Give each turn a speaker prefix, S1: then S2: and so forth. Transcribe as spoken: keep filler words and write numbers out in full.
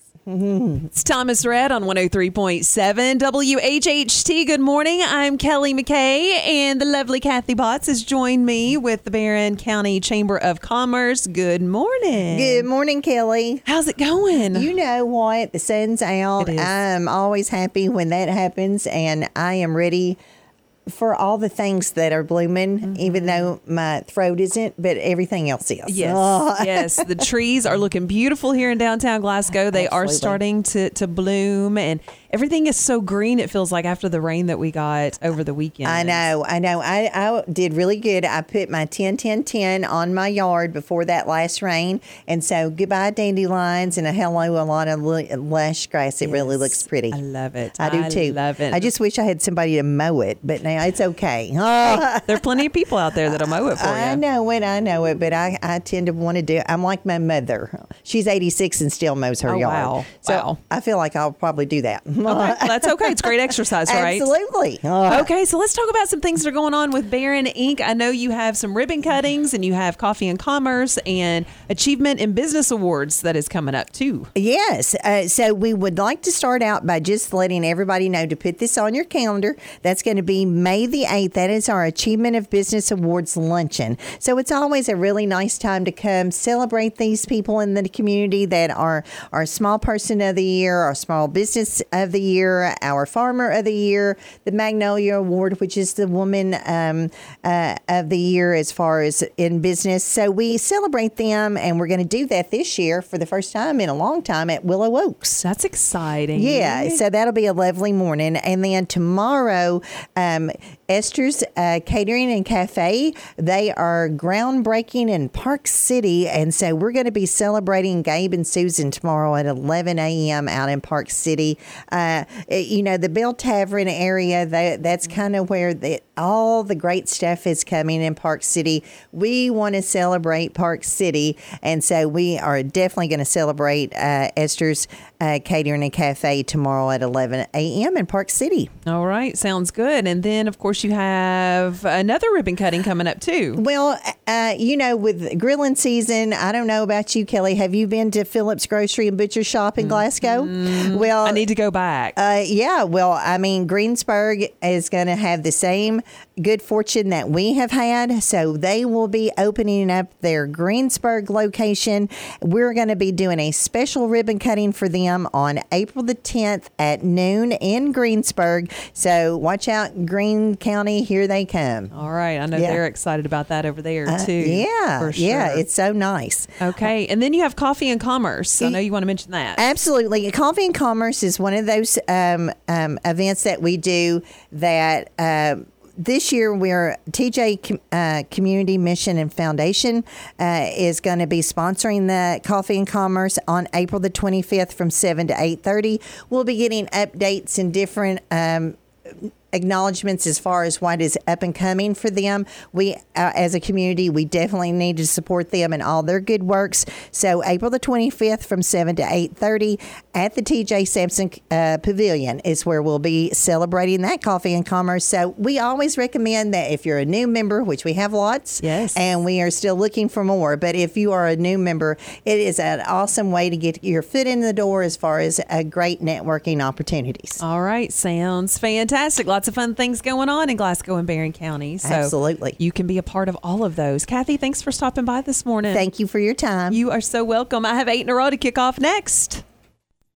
S1: Mm-hmm.
S2: It's Thomas Red on one oh three point seven W H H T. Good morning. I'm Kelly McKay, and the lovely Kathy Potts has joined me with the Barron County Chamber of Commerce. Good morning.
S1: Good morning, Kelly.
S2: How's it going?
S1: You know what? The sun's out.
S2: It is.
S1: I'm always happy when that happens, and I am ready for all the things that are blooming, mm-hmm. even though my throat isn't, but everything else is.
S2: Yes,
S1: oh.
S2: yes. The trees are looking beautiful here in downtown Glasgow. They
S1: Absolutely.
S2: are starting to, to bloom, and everything is so green, it feels like, after the rain that we got over the weekend.
S1: I know, I know. I, I did really good. I put my ten ten ten on my yard before that last rain, and so goodbye dandelions and a hello a lot of lush grass. It
S2: yes.
S1: really looks pretty.
S2: I love it.
S1: I do too.
S2: I love it.
S1: I just wish I had somebody to mow it, but now it's okay.
S2: Hey, there are plenty of people out there that'll mow it for you.
S1: I know it, I know it, but I, I tend to want to do it. I'm like my mother. She's eighty-six and still mows her
S2: oh,
S1: yard.
S2: Wow.
S1: So
S2: wow.
S1: I feel like I'll probably do that.
S2: Okay. Well, that's okay. It's great exercise, right?
S1: Absolutely.
S2: Okay, so let's talk about some things that are going on with Barron Incorporated. I know you have some ribbon cuttings and you have Coffee and Commerce and Achievement in Business Awards that is coming up too.
S1: Yes. Uh, so we would like to start out by just letting everybody know to put this on your calendar. That's going to be May the eighth. That is our Achievement of Business Awards luncheon. So it's always a really nice time to come celebrate these people in the community that are our Small Person of the Year, our Small Business of the Year, our Farmer of the Year, the Magnolia Award, which is the Woman um, uh, of the Year as far as in business. So we celebrate them, and we're going to do that this year for the first time in a long time at Willow Oaks.
S2: That's exciting.
S1: Yeah, so that'll be a lovely morning. And then tomorrow, um, Esther's uh, Catering and Cafe, they are groundbreaking in Park City. And so we're going to be celebrating Gabe and Susan tomorrow at eleven a.m. out in Park City. Uh, you know, the Bell Tavern area, that, that's kind of where the, all the great stuff is coming in Park City. We want to celebrate Park City. And so we are definitely going to celebrate uh, Esther's uh, Catering and Cafe tomorrow at eleven a.m. in Park City.
S2: All right. Sounds good. And then, of course, you have another ribbon cutting coming up, too.
S1: Well, uh, you know, with grilling season, I don't know about you, Kelly. Have you been to Phillips Grocery and Butcher Shop in Glasgow?
S2: Mm,
S1: well,
S2: I need to go back.
S1: Uh, yeah. Well, I mean, Greensburg is going to have the same good fortune that we have had. So they will be opening up their Greensburg location. We're going to be doing a special ribbon cutting for them on April the tenth at noon in Greensburg. So watch out, Greene County. Here they come.
S2: All right. I know
S1: Yeah.
S2: they're excited about that over there,
S1: Uh,
S2: too.
S1: yeah.
S2: For sure.
S1: Yeah. It's so nice.
S2: Okay. And then you have Coffee and Commerce. I know you want to mention that.
S1: Absolutely. Coffee and Commerce is one of those um, um, events that we do that uh, this year we're T J uh, Community Mission and Foundation uh, is going to be sponsoring the Coffee and Commerce on April the twenty-fifth from seven to eight thirty. We'll be getting updates and different um acknowledgments as far as what is up and coming for them. We, uh, as a community, we definitely need to support them in all their good works. So April the twenty-fifth from seven to eight thirty at the T J Sampson uh, Pavilion is where we'll be celebrating that Coffee and Commerce. So we always recommend that if you're a new member, which we have lots,
S2: yes,
S1: and we are still looking for more, but if you are a new member, it is an awesome way to get your foot in the door as far as uh, great networking opportunities.
S2: All right. Sounds fantastic. Lots of fun things going on in Glasgow and Barron County. So
S1: absolutely.
S2: You can be a part of all of those. Kathy, thanks for stopping by this morning.
S1: Thank you for your time.
S2: You are so welcome. I have eight in a row to kick off next.